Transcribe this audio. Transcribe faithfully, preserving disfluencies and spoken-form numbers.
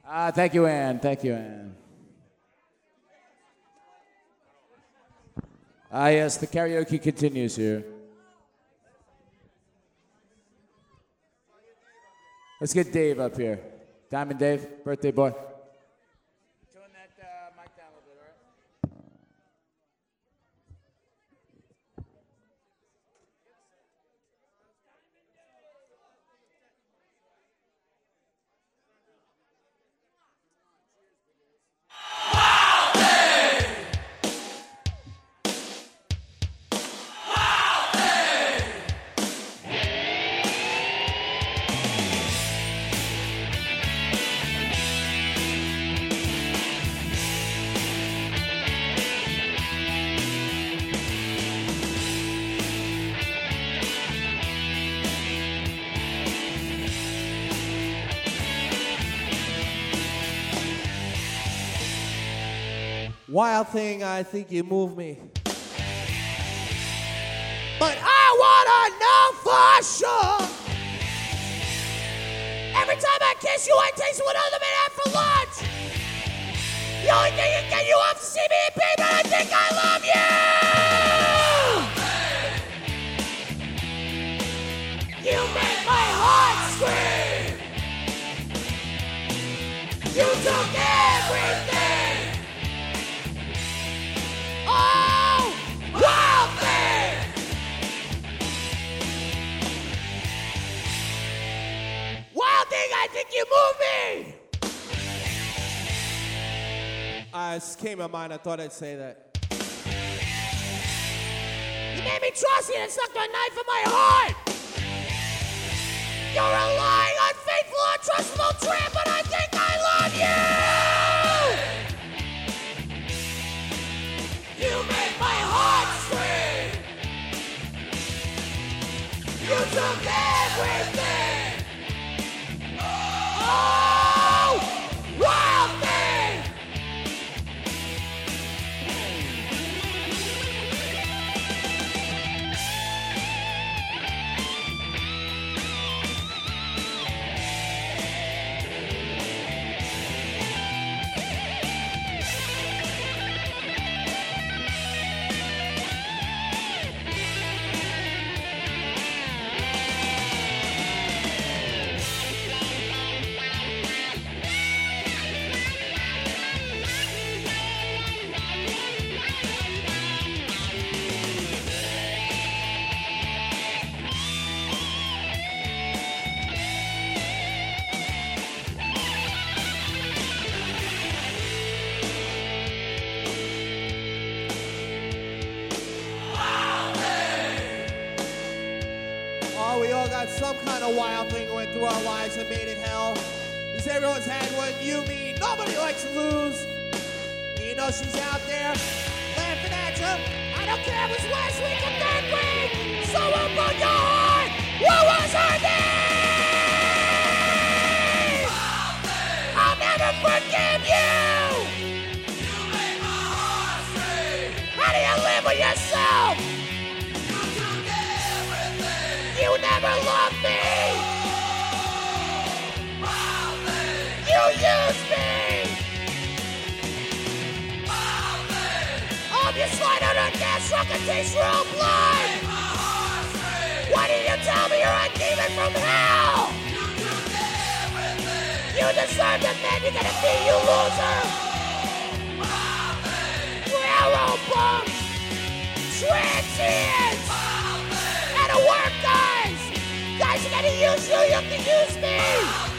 Ah, thank you, Ann. Thank you, Ann. Ah, yes, the karaoke continues here. Let's get Dave up here. Diamond Dave, birthday boy. Turn that uh, mic down a little bit, all right? Wild thing, I think you move me. But I wanna know for sure. Every time I kiss you, I taste what other men had for lunch. The only thing that get you off to see me in pain, but I think I love you. You make my heart scream. You took everything. Oh, wild thing! Wild thing, I think you move me! Uh, it just came to mind, I thought I'd say that. You made me trust you and stuck a knife in my heart! You're a lying, unfaithful, untrustable tramp, but I think I love you! You make my heart scream. You took everything. Oh, wild thing. Some kind of wild thing went through our lives and made it hell. Because everyone's had one, you, me, nobody likes to lose. And you know she's out there laughing at you. I don't care if it was last week or third week. So open your heart. What was her name? I'll never forgive you. You made my heart scream. How do you live with yourself? You never loved me! You used me! Oh, you slide under a gas truck and taste your own blood! Why didn't you tell me you're a demon from hell? You deserve the man you're gonna be, you loser! Railroad bums! Transients! Out of work, guys! Guys, you gotta use you, you can use me!